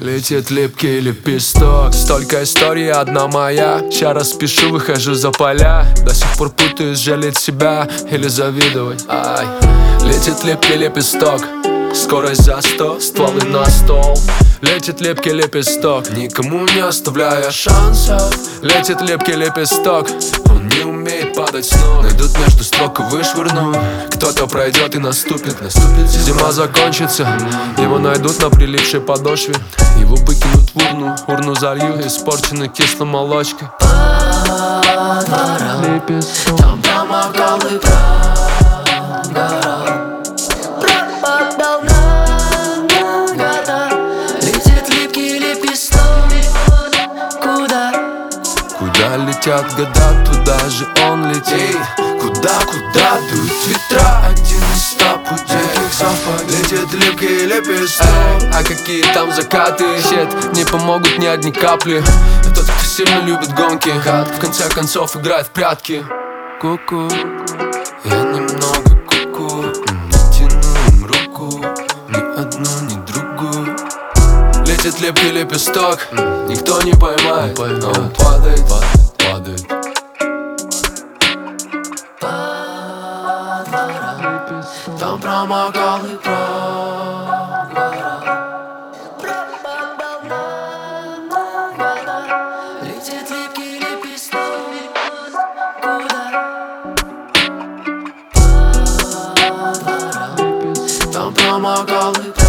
Летит липкий лепесток. Столько историй, одна моя. Ща распишу, выхожу за поля. До сих пор путаюсь, жалеть себя или завидовать. Ай. Летит липкий лепесток. Скорость за 100, стволы на стол. Летит липкий лепесток, никому не оставляя шансов. Летит липкий лепесток, он не умеет падать с ног. Найдут между строк и вышвырнут. Кто-то пройдет и наступит. Зима закончится, его найдут на прилипшей подошве. Его выкинут в урну, урну залью испорченной кислой молочкой. Лепесток. Там промокал и прогорал. Летит липкий лепесток. Куда летят года, туда же он летит. Куда дуют ветра, один из 100 путей. Летит липкий лепесток. А какие там закаты? Щет, не помогут ни одни капли. Тот, кто сильно любит гонки, в конце концов играет в прятки. Ку-ку, я немного ку-ку. Не тяну им руку, ни одну, ни другую. Летит липкий лепесток, никто не поймает, а он падает. Там промокал и прогорал. Летит липкий лепесток. Там промокал и прогорал.